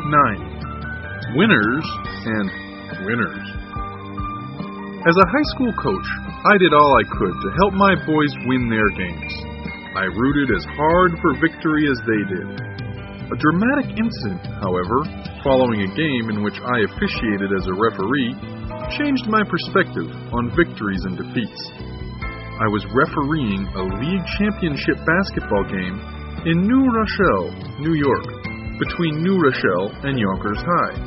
9. Winners and Winners. As a high school coach, I did all I could to help my boys win their games. I rooted as hard for victory as they did. A dramatic incident, however, following a game in which I officiated as a referee, changed my perspective on victories and defeats. I was refereeing a league championship basketball game in New Rochelle, New York, between New Rochelle and Yonkers High.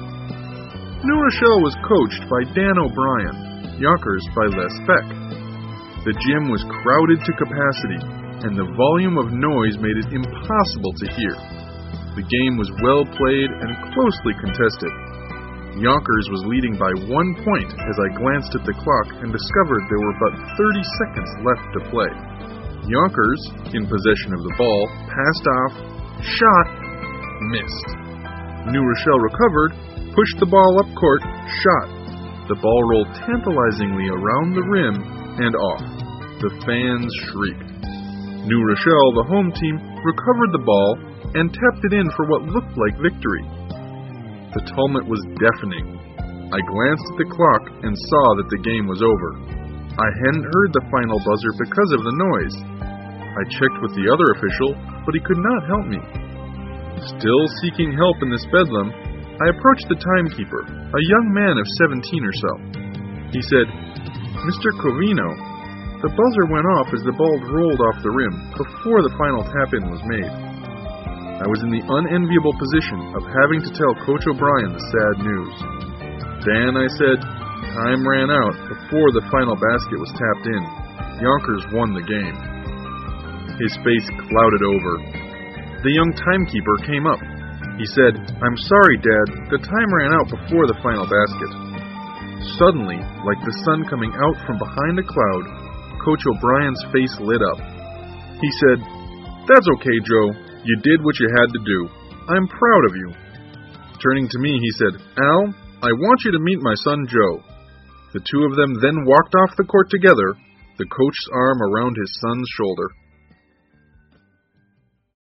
New Rochelle was coached by Dan O'Brien, Yonkers by Les Beck. The gym was crowded to capacity, and the volume of noise made it impossible to hear. The game was well played and closely contested. Yonkers was leading by 1 point as I glanced at the clock and discovered there were but 30 seconds left to play. Yonkers, in possession of the ball, passed off, shot, missed. New Rochelle recovered, pushed the ball up court, shot. The ball rolled tantalizingly around the rim and off. The fans shrieked. New Rochelle, the home team, recovered the ball and tapped it in for what looked like victory. The tumult was deafening. I glanced at the clock and saw that the game was over. I hadn't heard the final buzzer because of the noise. I checked with the other official, but he could not help me. Still seeking help in this bedlam, I approached the timekeeper, a young man of 17 or so. He said, "Mr. Covino, the buzzer went off as the ball rolled off the rim before the final tap-in was made." I was in the unenviable position of having to tell Coach O'Brien the sad news. "Dan," I said, "time ran out before the final basket was tapped in. Yonkers won the game." His face clouded over. The young timekeeper came up. He said, "I'm sorry, Dad, the time ran out before the final basket." Suddenly, like the sun coming out from behind a cloud, Coach O'Brien's face lit up. He said, "That's okay, Joe. You did what you had to do. I'm proud of you." Turning to me, he said, "Al, I want you to meet my son, Joe." The two of them then walked off the court together, the coach's arm around his son's shoulder.